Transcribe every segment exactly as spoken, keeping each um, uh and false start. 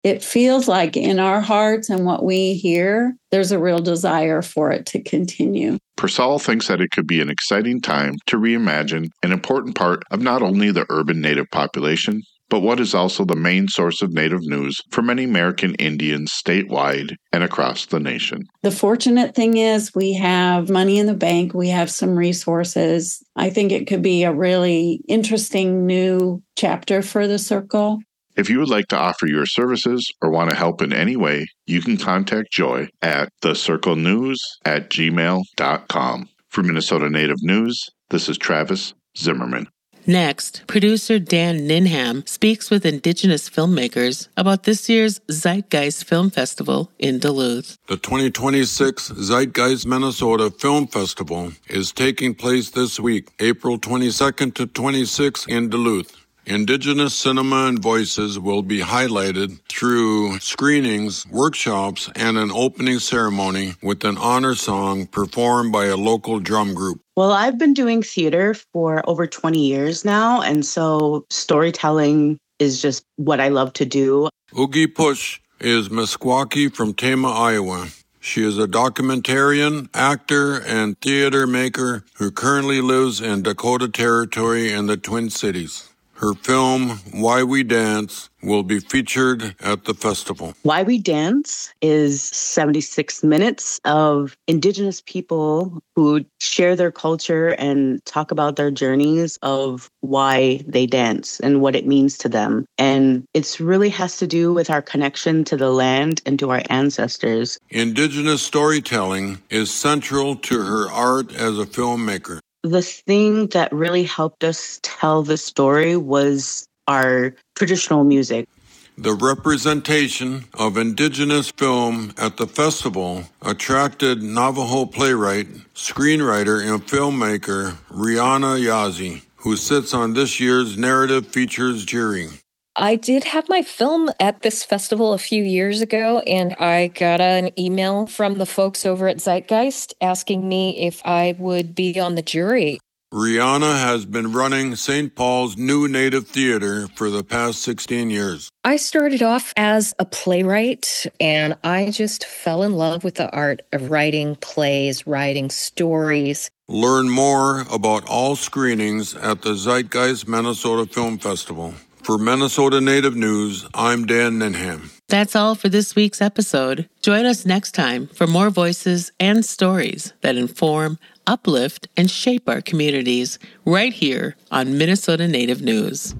it feels like in our hearts and what we hear, there's a real desire for it to continue. Purcell thinks that it could be an exciting time to reimagine an important part of not only the urban Native population, but what is also the main source of Native news for many American Indians statewide and across the nation. The fortunate thing is we have money in the bank. We have some resources. I think it could be a really interesting new chapter for the Circle. If you would like to offer your services or want to help in any way, you can contact Joy at the circle news at gmail dot com. For Minnesota Native News, this is Travis Zimmerman. Next, producer Dan Ninham speaks with Indigenous filmmakers about this year's Zeitgeist Film Festival in Duluth. The twenty twenty-six Zeitgeist Minnesota Film Festival is taking place this week, April twenty-second to twenty-sixth in Duluth. Indigenous cinema and voices will be highlighted through screenings, workshops, and an opening ceremony with an honor song performed by a local drum group. Well, I've been doing theater for over twenty years now, and so storytelling is just what I love to do. Oogie Push is Meskwaki from Tama, Iowa. She is a documentarian, actor, and theater maker who currently lives in Dakota Territory and the Twin Cities. Her film, Why We Dance, will be featured at the festival. Why We Dance is seventy-six minutes of Indigenous people who share their culture and talk about their journeys of why they dance and what it means to them. And it really has to do with our connection to the land and to our ancestors. Indigenous storytelling is central to her art as a filmmaker. The thing that really helped us tell the story was our traditional music. The representation of Indigenous film at the festival attracted Navajo playwright, screenwriter, and filmmaker Rihanna Yazi, who sits on this year's Narrative Features jury. I did have my film at this festival a few years ago, and I got an email from the folks over at Zeitgeist asking me if I would be on the jury. Rihanna has been running Saint Paul's New Native Theater for the past sixteen years. I started off as a playwright, and I just fell in love with the art of writing plays, writing stories. Learn more about all screenings at the Zeitgeist Minnesota Film Festival. For Minnesota Native News, I'm Dan Ninham. That's all for this week's episode. Join us next time for more voices and stories that inform, uplift, and shape our communities right here on Minnesota Native News.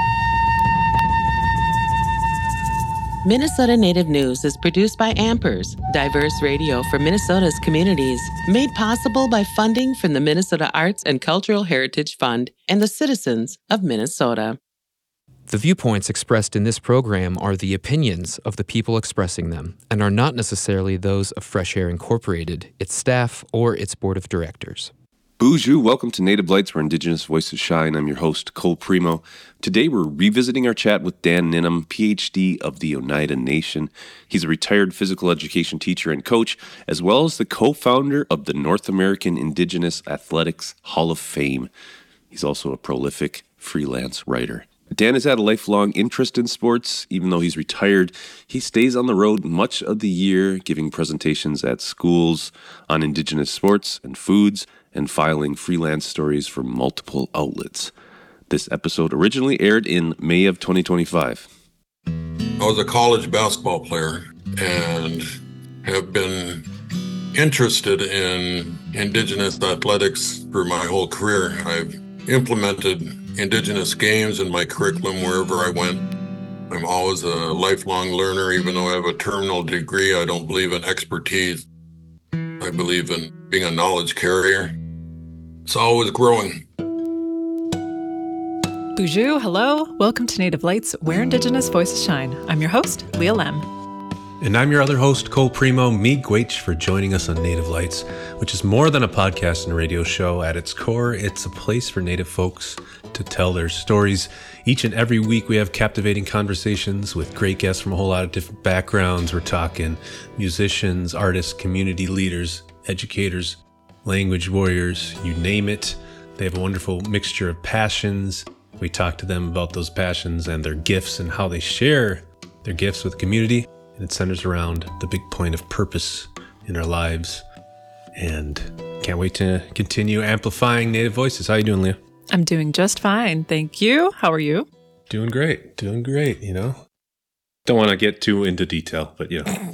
Minnesota Native News is produced by Ampers, diverse radio for Minnesota's communities, made possible by funding from the Minnesota Arts and Cultural Heritage Fund and the citizens of Minnesota. The viewpoints expressed in this program are the opinions of the people expressing them and are not necessarily those of Fresh Air Incorporated, its staff, or its board of directors. Bonjour, welcome to Native Lights, where Indigenous voices shine. I'm your host, Cole Primo. Today we're revisiting our chat with Dan Ninham, P H D of the Oneida Nation. He's a retired physical education teacher and coach, as well as the co-founder of the North American Indigenous Athletics Hall of Fame. He's also a prolific freelance writer. Dan has had a lifelong interest in sports. Even though he's retired, he stays on the road much of the year, giving presentations at schools on Indigenous sports and foods, and filing freelance stories for multiple outlets. This episode originally aired in May of twenty twenty-five. I was a college basketball player and have been interested in Indigenous athletics for my whole career. I've implemented Indigenous games in my curriculum wherever I went. I'm always a lifelong learner. Even though I have a terminal degree, I don't believe in expertise. I believe in being a knowledge carrier. It's always growing. Bonjour, hello. Welcome to Native Lights, where Indigenous voices shine. I'm your host, Leah Lem. And I'm your other host, Cole Primo. Me Gwach for joining us on Native Lights, which is more than a podcast and radio show. At its core, it's a place for Native folks to tell their stories. Each and every week, we have captivating conversations with great guests from a whole lot of different backgrounds. We're talking musicians, artists, community leaders, educators, language warriors, you name it. They have a wonderful mixture of passions. We talk to them about those passions and their gifts and how they share their gifts with the community, and it centers around the big point of purpose in our lives. And can't wait to continue amplifying Native voices. How you doing, Leah? I'm doing just fine. Thank you. How are you? Doing great. Doing great, you know. Don't want to get too into detail, but you know.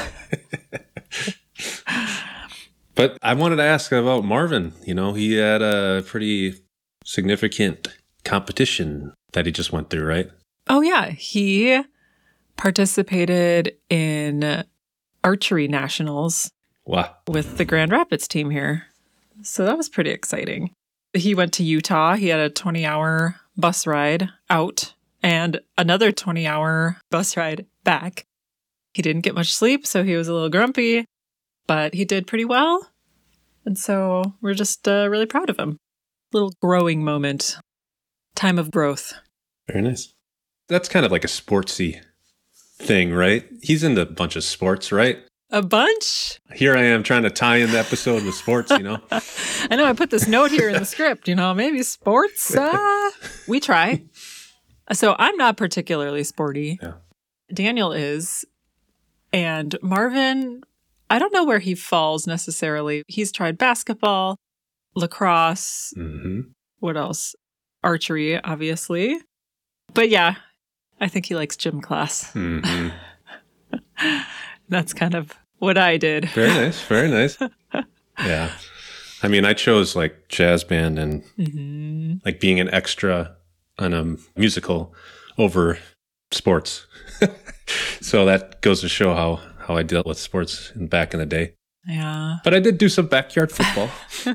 But I wanted to ask about Marvin. You know, he had a pretty significant competition that he just went through, right? Oh, yeah. He participated in archery nationals. Wow. With the Grand Rapids team here. So that was pretty exciting. He went to Utah. He had a twenty-hour bus ride out and another twenty-hour bus ride back. He didn't get much sleep, so he was a little grumpy, but he did pretty well. And so we're just uh, really proud of him. Little growing moment. Time of growth. Very nice. That's kind of like a sportsy thing, right? He's into a bunch of sports, right? A bunch? Here I am trying to tie in the episode with sports, you know? I know I put this note here in the script, you know, maybe sports. Uh, we try. So I'm not particularly sporty. Yeah. Daniel is. And Marvin, I don't know where he falls necessarily. He's tried basketball, lacrosse. Mm-hmm. What else? Archery, obviously. But yeah, I think he likes gym class. Mm-hmm. That's kind of what I did. Very nice. Very nice. Yeah. I mean, I chose like jazz band and mm-hmm. like being an extra on a musical over sports. So that goes to show how, how I dealt with sports in, back in the day. Yeah. But I did do some backyard football.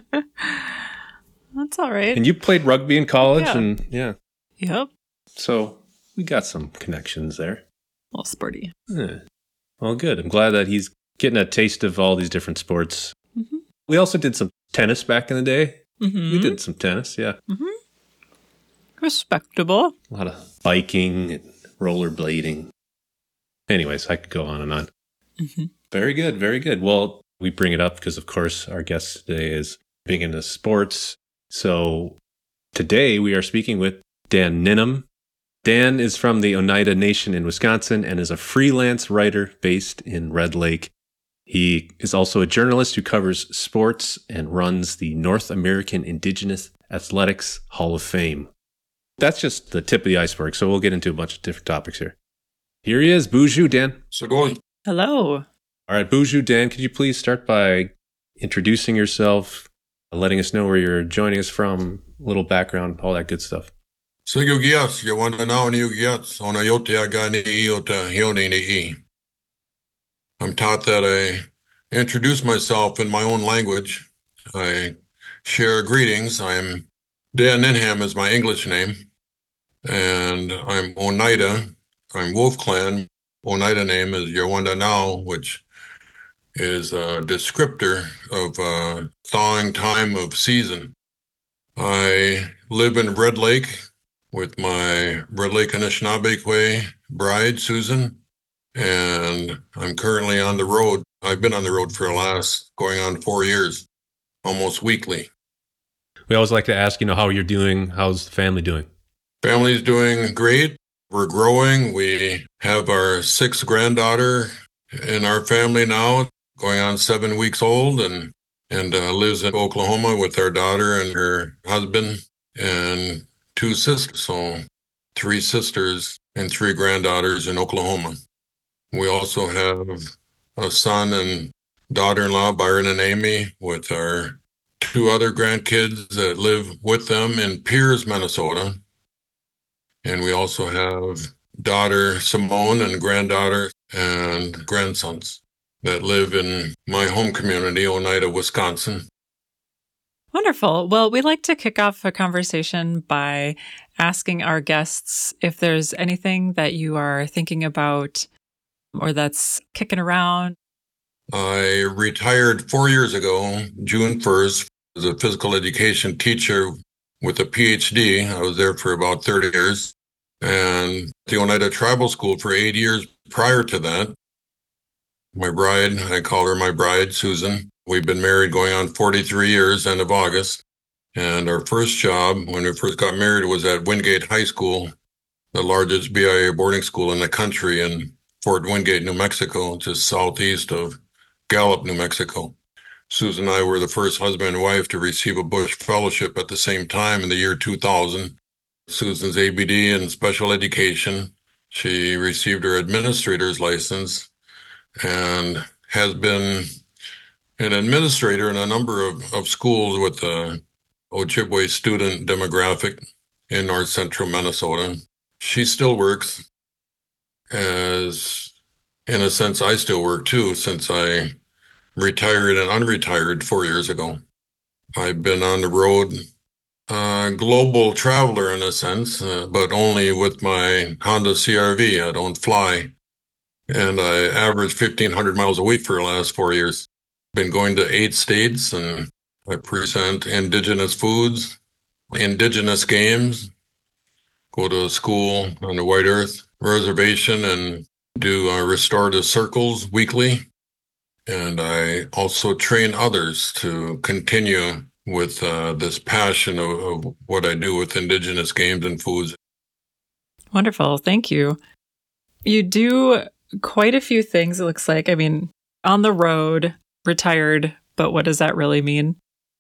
That's all right. And you played rugby in college yeah. and yeah. Yep. So we got some connections there. A little sporty. Yeah. Well, good. I'm glad that he's getting a taste of all these different sports. Mm-hmm. We also did some tennis back in the day. Mm-hmm. We did some tennis, yeah. Mm-hmm. Respectable. A lot of biking and rollerblading. Anyways, I could go on and on. Mm-hmm. Very good, very good. Well, we bring it up because, of course, our guest today is big into sports. So today we are speaking with Dan Ninham. Dan is from the Oneida Nation in Wisconsin and is a freelance writer based in Red Lake. He is also a journalist who covers sports and runs the North American Indigenous Athletics Hall of Fame. That's just the tip of the iceberg, so we'll get into a bunch of different topics here. Here he is, Bonjour, Dan. So go on. Hello. All right, Bonjour, Dan. Could you please start by introducing yourself, letting us know where you're joining us from, a little background, all that good stuff. Segugias, Yawana ni Ugias, on Ayotia Gani Iota Hioni ni. I'm taught that I introduce myself in my own language. I share greetings. I'm Dan Ninham is my English name, and I'm Oneida. I'm Wolf Clan. Oneida name is Yawanda Now, which is a descriptor of a thawing time of season. I live in Red Lake with my Red Lake Anishinaabe bride, Susan, and I'm currently on the road. I've been on the road for the last going on four years, almost weekly. We always like to ask, you know, how you're doing. How's the family doing? Family's doing great. We're growing. We have our sixth granddaughter in our family now, going on seven weeks old, and and uh, lives in Oklahoma with our daughter and her husband and two sisters. So three sisters and three granddaughters in Oklahoma. We also have a son and daughter-in-law, Byron and Amy, with our two other grandkids that live with them in Pierce, Minnesota. And we also have daughter Simone and granddaughter and grandsons that live in my home community, Oneida, Wisconsin. Wonderful. Well, we like to kick off a conversation by asking our guests if there's anything that you are thinking about or that's kicking around. I retired four years ago, June first, as a physical education teacher with a P H D. I was there for about thirty years, and the Oneida Tribal School for eight years prior to that. My bride, I call her my bride, Susan. We've been married going on forty-three years, end of August. And our first job when we first got married was at Wingate High School the largest B I A boarding school in the country in Fort Wingate, New Mexico, just southeast of Gallup, New Mexico. Susan and I were the first husband and wife to receive a Bush Fellowship at the same time in the year two thousand. Susan's A B D in special education. She received her administrator's license and has been an administrator in a number of, of schools with the Ojibwe student demographic in north central Minnesota. She still works as, in a sense, I still work too, since I retired and unretired four years ago. I've been on the road, uh, global traveler in a sense, uh, but only with my Honda C R V. I don't fly. And I average fifteen hundred miles a week for the last four years. Been going to eight states, and I present indigenous foods, indigenous games, go to a school on the White Earth Reservation and do uh, restorative circles weekly. And I also train others to continue with uh, this passion of, of what I do with indigenous games and foods. Wonderful. Thank you. You do quite a few things, it looks like. I mean, on the road, retired, but what does that really mean?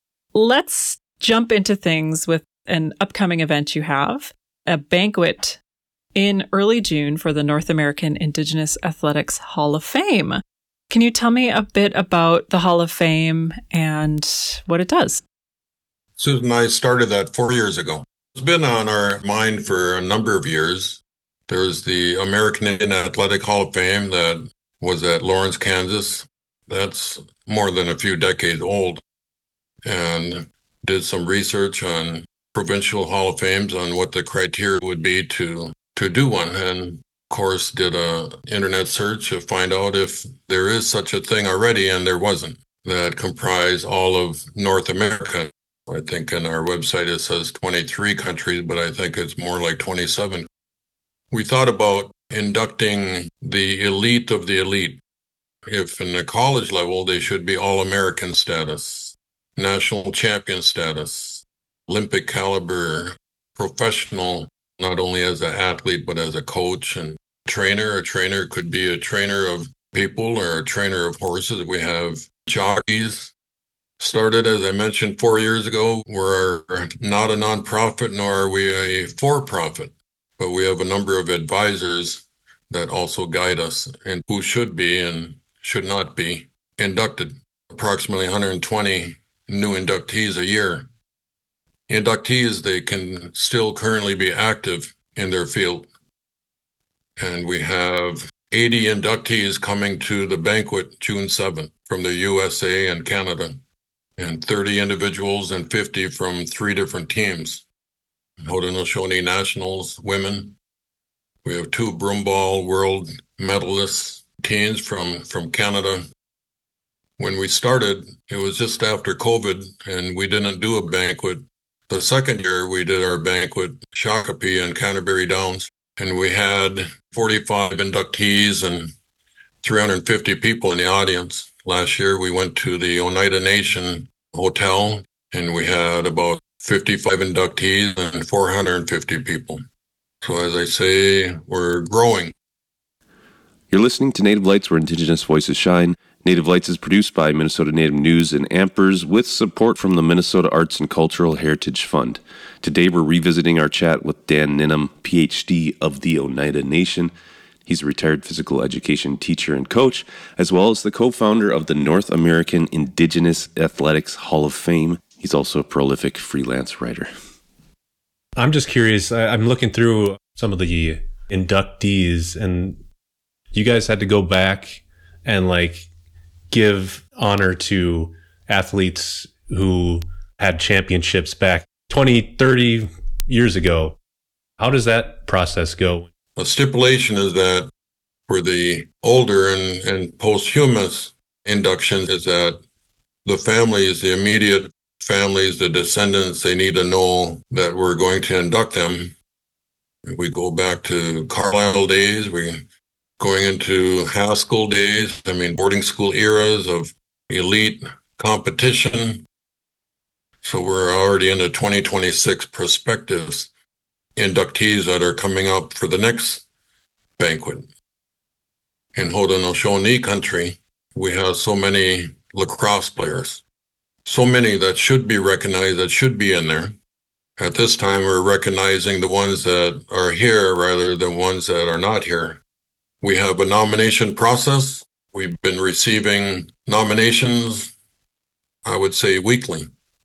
Let's jump into things with an upcoming event you have, a banquet in early June for the North American Indigenous Athletics Hall of Fame. Can you tell me a bit about the Hall of Fame and what it does? Susan and I started that four years ago. It's been on our mind for a number of years. There's the American Indian Athletic Hall of Fame that was at Lawrence, Kansas. That's more than a few decades old. And did some research on provincial Hall of Fames on what the criteria would be to, to do one. And of course, did a internet search to find out if there is such a thing already, and there wasn't, that comprise all of North America. I think in our website it says twenty-three countries, but I think it's more like twenty-seven. We thought about inducting the elite of the elite. If in the college level, they should be all-American status, national champion status, Olympic caliber, professional, not only as an athlete, but as a coach and trainer. A trainer could be a trainer of people or a trainer of horses. We have jockeys. Started, as I mentioned, four years ago. We're not a nonprofit, nor are we a for-profit, but we have a number of advisors that also guide us and who should be and should not be inducted. Approximately one hundred twenty new inductees a year. Inductees, they can still currently be active in their field. And we have eighty inductees coming to the banquet June seventh from the U S A and Canada, and thirty individuals and fifty from three different teams. Haudenosaunee Nationals women. We have two broomball world medalists teams from, from Canada. When we started, it was just after COVID, and we didn't do a banquet. The second year, we did our banquet, Shakopee and Canterbury Downs, and we had forty-five inductees and three hundred fifty people in the audience. Last year, we went to the Oneida Nation Hotel, and we had about fifty-five inductees and four hundred fifty people. So as I say, we're growing. You're listening to Native Lights, where Indigenous voices shine. Native Lights is produced by Minnesota Native News and Ampers with support from the Minnesota Arts and Cultural Heritage Fund. Today we're revisiting our chat with Dan Ninham, P H D of the Oneida Nation. He's a retired physical education teacher and coach, as well as the co-founder of the North American Indigenous Athletics Hall of Fame. He's also a prolific freelance writer. I'm just curious. I'm looking through some of the inductees, and you guys had to go back and like give honor to athletes who had championships back twenty, thirty years ago. How does that process go? The stipulation is that for the older and, and posthumous inductions is that the families, the immediate families, the descendants, they need to know that we're going to induct them. We go back to Carlisle days, we going into Haskell days, I mean, boarding school eras of elite competition. So we're already into twenty twenty-six perspectives. inductees that are coming up for the next banquet. In Haudenosaunee country, we have so many lacrosse players, so many that should be recognized, that should be in there. At this time, we're recognizing the ones that are here rather than ones that are not here. We have a nomination process. We've been receiving nominations, I would say, weekly.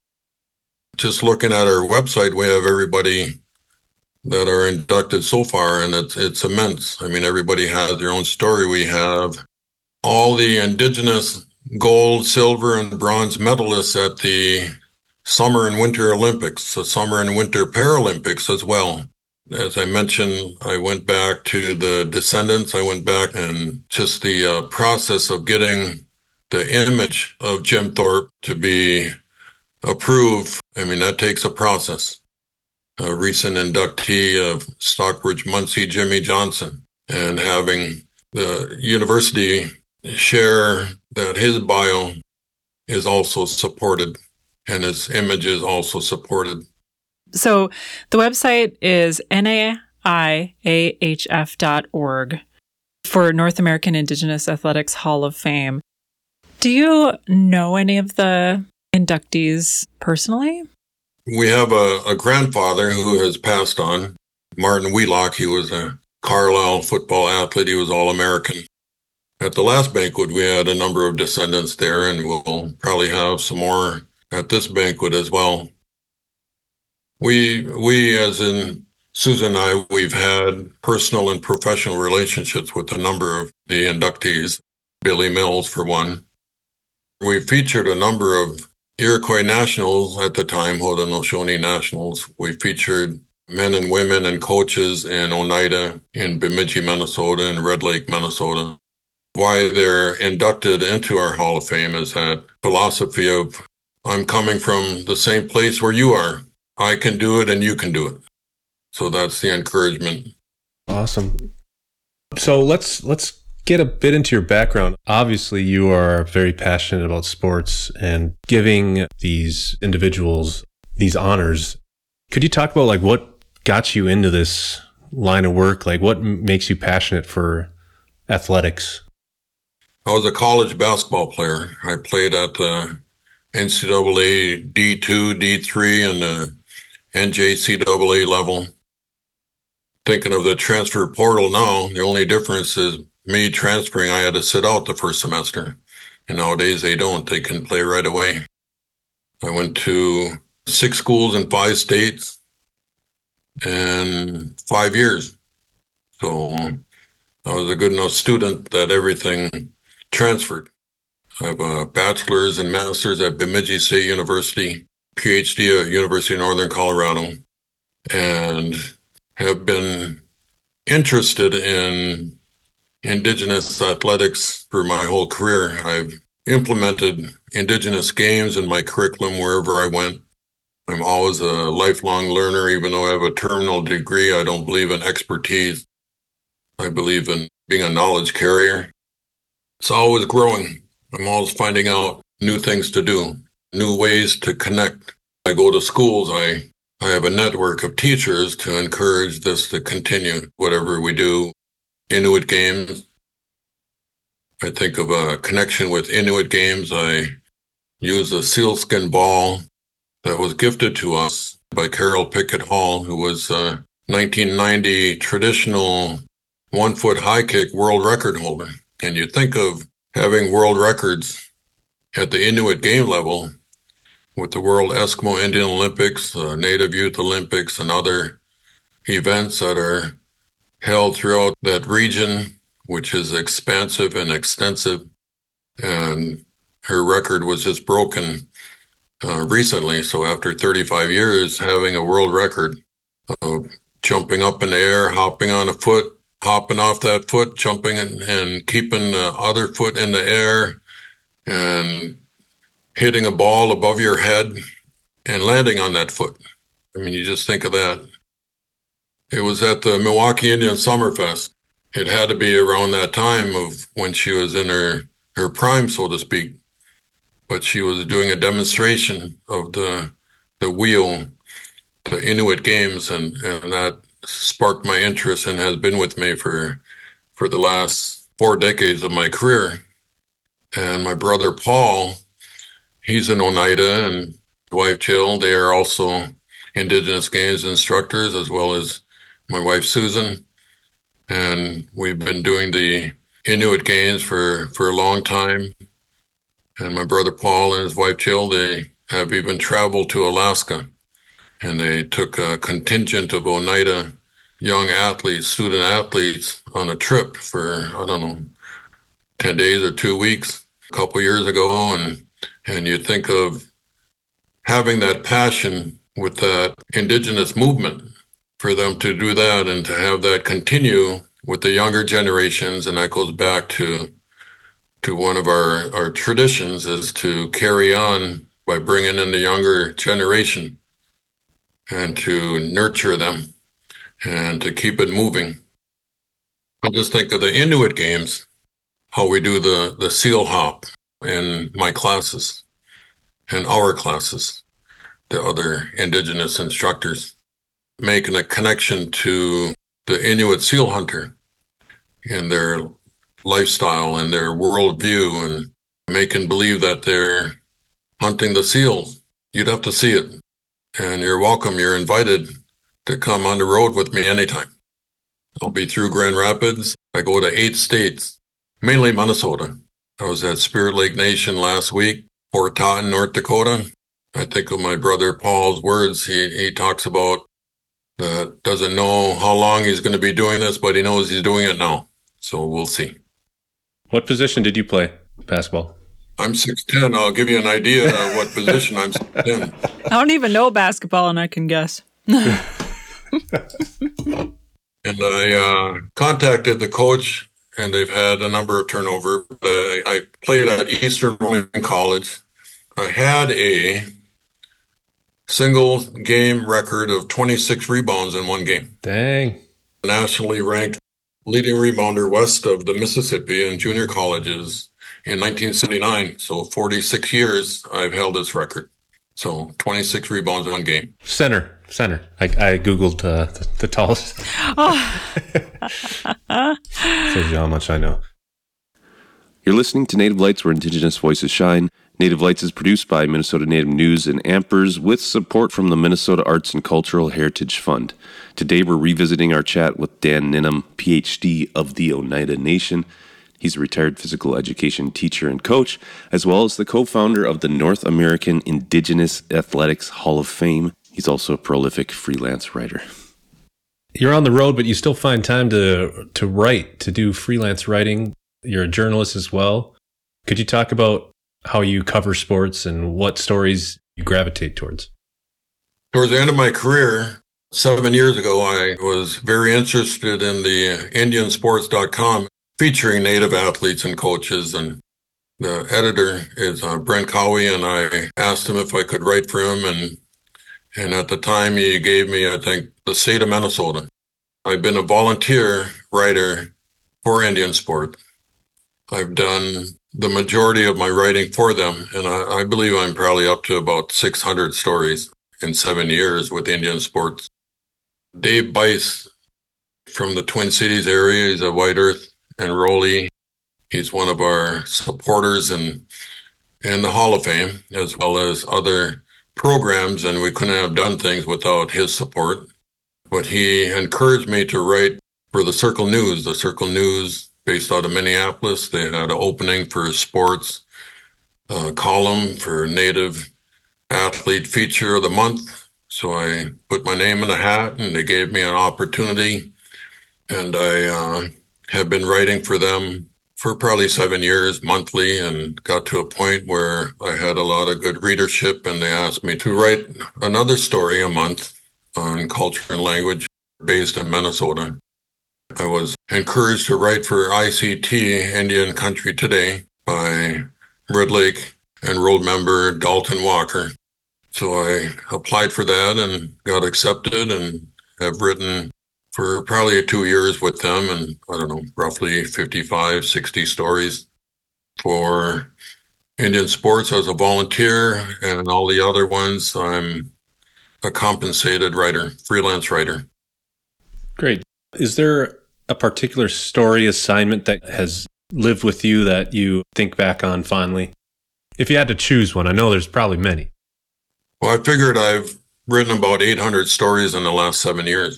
Just looking at our website, we have everybody that are inducted so far, and it's, it's immense. I mean, everybody has their own story. We have all the Indigenous gold, silver, and bronze medalists at the Summer and Winter Olympics, the Summer and Winter Paralympics as well. As I mentioned, I went back to the descendants. I went back and just the uh, process of getting the image of Jim Thorpe to be approved. I mean, that takes a process. A recent inductee of Stockbridge Muncie, Jimmy Johnson, and having the university share that his bio is also supported and his image is also supported. So the website is N A I A H F dot org for North American Indigenous Athletics Hall of Fame. Do you know any of the inductees personally? We have a, a grandfather who has passed on, Martin Wheelock. He was a Carlisle football athlete. He was All-American. At the last banquet, we had a number of descendants there, and we'll probably have some more at this banquet as well. We, we, as in Susan and I, we've had personal and professional relationships with a number of the inductees, Billy Mills for one. We featured a number of Iroquois nationals at the time, Haudenosaunee nationals. We featured men and women and coaches in Oneida, in Bemidji, Minnesota, and Red Lake, Minnesota. Why they're inducted into our Hall of Fame is that philosophy of, I'm coming from the same place where you are. I can do it and you can do it. So that's the encouragement. Awesome. So let's let's get a bit into your background. Obviously, you are very passionate about sports and giving these individuals these honors. Could you talk about like what got you into this line of work? Like what makes you passionate for athletics? I was a college basketball player. I played at the N C double A D two, D three, and the N J C double A level. Thinking of the transfer portal now, the only difference is me transferring, I had to sit out the first semester. And nowadays they don't. They can play right away. I went to six schools in five states in five years. So I was a good enough student that everything transferred. I have a bachelor's and master's at Bemidji State University, P H D at University of Northern Colorado, and have been interested in Indigenous athletics for my whole career. I've implemented Indigenous games in my curriculum wherever I went. I'm always a lifelong learner, even though I have a terminal degree. I don't believe in expertise. I believe in being a knowledge carrier. It's always growing. I'm always finding out new things to do, new ways to connect. I go to schools. I, I have a network of teachers to encourage this to continue, whatever we do. Inuit games. I think of a connection with Inuit games. I use a sealskin ball that was gifted to us by Carol Pickett Hall, who was a nineteen ninety traditional one-foot high kick world record holder. And you think of having world records at the Inuit game level with the World Eskimo Indian Olympics, the Native Youth Olympics, and other events that are held throughout that region, which is expansive and extensive. And her record was just broken uh, recently. So after thirty-five years, having a world record of jumping up in the air, hopping on a foot, hopping off that foot, jumping and, and keeping the other foot in the air and hitting a ball above your head and landing on that foot. I mean, you just think of that. It was at the Milwaukee Indian Summerfest. It had to be around that time of when she was in her, her prime, so to speak. But she was doing a demonstration of the the wheel, the Inuit games, and, and that sparked my interest and has been with me for for the last four decades of my career. And my brother Paul, he's in Oneida, and his wife Jill, they are also Indigenous Games instructors, as well as my wife Susan. And we've been doing the Inuit Games for, for a long time. And my brother Paul and his wife Jill, they have even traveled to Alaska. And they took a contingent of Oneida young athletes, student athletes, on a trip for, I don't know, ten days or two weeks a couple years ago. And, and you think of having that passion with that Indigenous movement, for them to do that and to have that continue with the younger generations. And that goes back to to one of our, our traditions, is to carry on by bringing in the younger generation and to nurture them and to keep it moving. I just think of the Inuit Games, how we do the, the seal hop in my classes and our classes, the other Indigenous instructors, making a connection to the Inuit seal hunter and their lifestyle and their worldview, and making believe that they're hunting the seals. You'd have to see it. And you're welcome. You're invited to come on the road with me anytime. I'll be through Grand Rapids. I go to eight states, mainly Minnesota. I was at Spirit Lake Nation last week, Fort Totten, North Dakota. I think of my brother Paul's words. He, he talks about that doesn't know how long he's going to be doing this, but he knows he's doing it now. So we'll see. What position did you play basketball? I'm six ten. I'll give you an idea of what position I'm six ten. I don't even know basketball, and I can guess. And I uh, contacted the coach, and they've had a number of turnover. Uh, I played at Eastern Wilmington College. I had a single game record of twenty-six rebounds in one game. Dang. Nationally ranked leading rebounder west of the Mississippi in junior colleges in nineteen seventy-nine. So forty-six years I've held this record. So twenty-six rebounds in one game. Center, center. I, I Googled uh, the, the tallest. Oh. Shows you how much I know. You're listening to Native Lights, where Indigenous voices shine. Native Lights is produced by Minnesota Native News and Ampers with support from the Minnesota Arts and Cultural Heritage Fund. Today we're revisiting our chat with Dan Ninham, P H D of the Oneida Nation. He's a retired physical education teacher and coach, as well as the co-founder of the North American Indigenous Athletics Hall of Fame. He's also a prolific freelance writer. You're on the road, but you still find time to to write, to do freelance writing. You're a journalist as well. Could you talk about how you cover sports and what stories you gravitate towards? Towards the end of my career, seven years ago, I was very interested in the Indian Sports dot com, featuring Native athletes and coaches. And the editor is uh, Brent Cowie, and I asked him if I could write for him. And and at the time, he gave me, I think, the state of Minnesota. I've been a volunteer writer for Indian sport. I've done the majority of my writing for them, and I, I believe I'm probably up to about six hundred stories in seven years with Indian sports. Dave Bice from the Twin Cities area, he's a White Earth enrollee. He's one of our supporters in, in the Hall of Fame, as well as other programs, and we couldn't have done things without his support. But he encouraged me to write for the Circle News. The Circle News, based out of Minneapolis, they had an opening for a sports uh, column for Native Athlete Feature of the Month. So I put my name in a hat, and they gave me an opportunity. And I uh, have been writing for them for probably seven years monthly, and got to a point where I had a lot of good readership, and they asked me to write another story a month on culture and language based in Minnesota. I was encouraged to write for I C T, Indian Country Today, by Red Lake enrolled member Dalton Walker. So I applied for that and got accepted, and have written for probably two years with them, and I don't know, roughly fifty-five, sixty stories for Indian sports as a volunteer, and all the other ones I'm a compensated writer, freelance writer. Great. Is there a particular story assignment that has lived with you that you think back on fondly? If you had to choose one, I know there's probably many. Well, I figured I've written about eight hundred stories in the last seven years.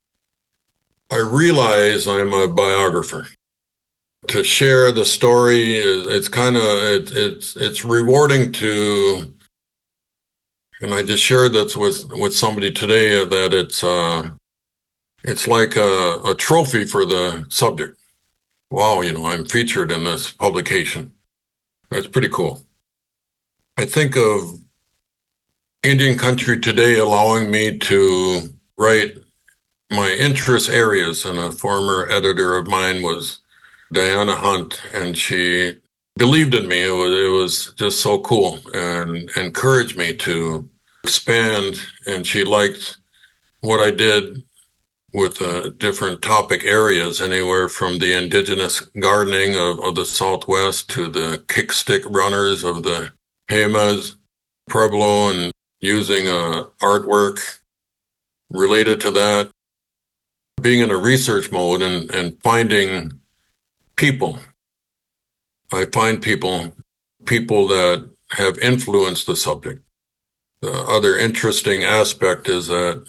I realize I'm a biographer. To share the story, is it's kind of, it, it's it's rewarding to, and I just shared this with, with somebody today, that it's uh, it's like a, a trophy for the subject. Wow, you know, I'm featured in this publication. That's pretty cool. I think of Indian Country Today allowing me to write my interest areas, and a former editor of mine was Diana Hunt, and she believed in me. It was, it was just so cool and encouraged me to expand, and she liked what I did with uh, different topic areas, anywhere from the indigenous gardening of, of the Southwest to the kickstick runners of the Hemas, Pueblo, and using uh, artwork related to that. Being in a research mode and, and finding people. I find people, people that have influenced the subject. The other interesting aspect is that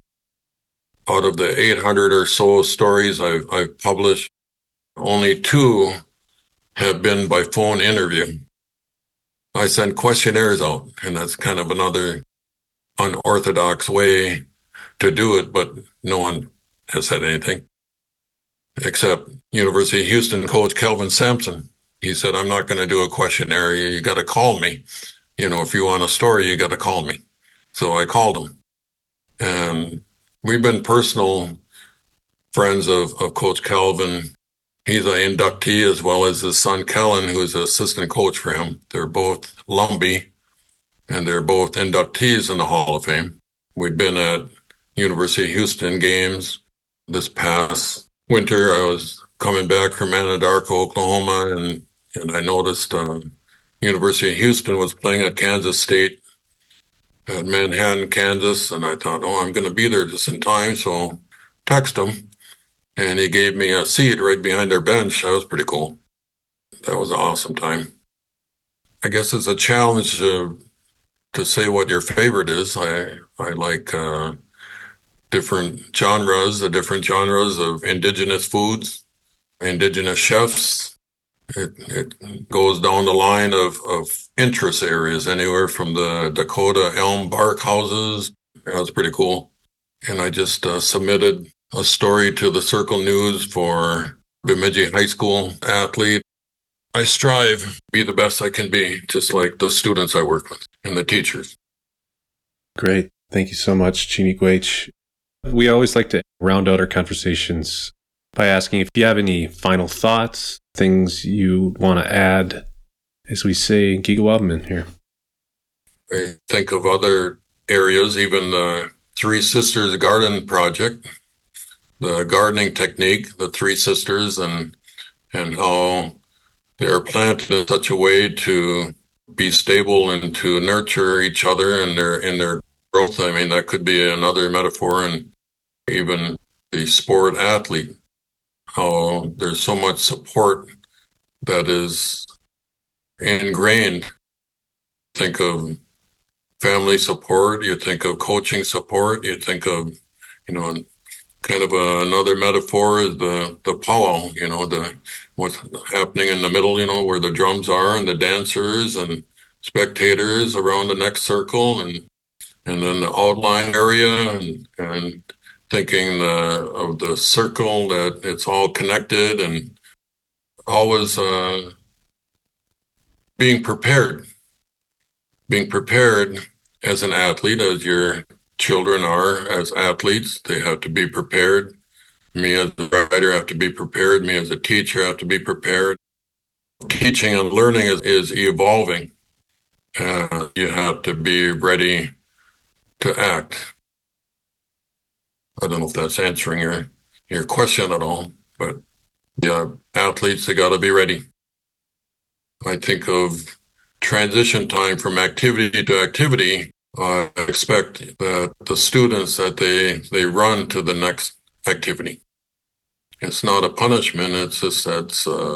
out of the eight hundred or so stories I've, I've published, only two have been by phone interview. I send questionnaires out, and that's kind of another unorthodox way to do it, but no one has said anything. Except University of Houston coach Kelvin Sampson. He said, I'm not going to do a questionnaire. You got to call me. You know, if you want a story, you got to call me. So I called him. And we've been personal friends of, of Coach Kelvin. He's an inductee, as well as his son, Kellen, who's an assistant coach for him. They're both Lumbee, and they're both inductees in the Hall of Fame. We've been at University of Houston games this past winter. I was coming back from Anadarko, Oklahoma, and, and I noticed uh, University of Houston was playing at Kansas State at Manhattan, Kansas, and I thought, oh, I'm going to be there just in time, so text him, and he gave me a seat right behind their bench. That was pretty cool. That was an awesome time. I guess it's a challenge to, to say what your favorite is. I, I like uh, different genres, the different genres of indigenous foods, indigenous chefs. It, it goes down the line of, of interest areas, anywhere from the Dakota elm bark houses. That was pretty cool. And I just uh, submitted a story to the Circle News for Bemidji High School athlete. I strive to be the best I can be, just like the students I work with and the teachers. Great. Thank you so much, Chiniquech. We always like to round out our conversations by asking if you have any final thoughts, things you want to add, as we say, Gigawabamin here. I think of other areas, even the Three Sisters Garden Project, the gardening technique, the Three Sisters, and and how they're planted in such a way to be stable and to nurture each other in their in their growth. I mean, that could be another metaphor, and even the sport athlete, how there's so much support that is ingrained. Think of family support, you think of coaching support, you think of, you know, kind of a, another metaphor is the, the powwow, you know, the what's happening in the middle, you know, where the drums are and the dancers and spectators around the next circle, and and then the outline area, and and thinking the, of the circle, that it's all connected, and always uh, being prepared. Being prepared as an athlete, as your children are as athletes, they have to be prepared. Me as a writer have to be prepared. Me as a teacher have to be prepared. Teaching and learning is, is evolving. Uh, you have to be ready to act. I don't know if that's answering your, your question at all, but yeah, athletes, they got to be ready. I think of transition time from activity to activity. I expect that the students, that they, they run to the next activity. it's not a punishment. It's just that's uh,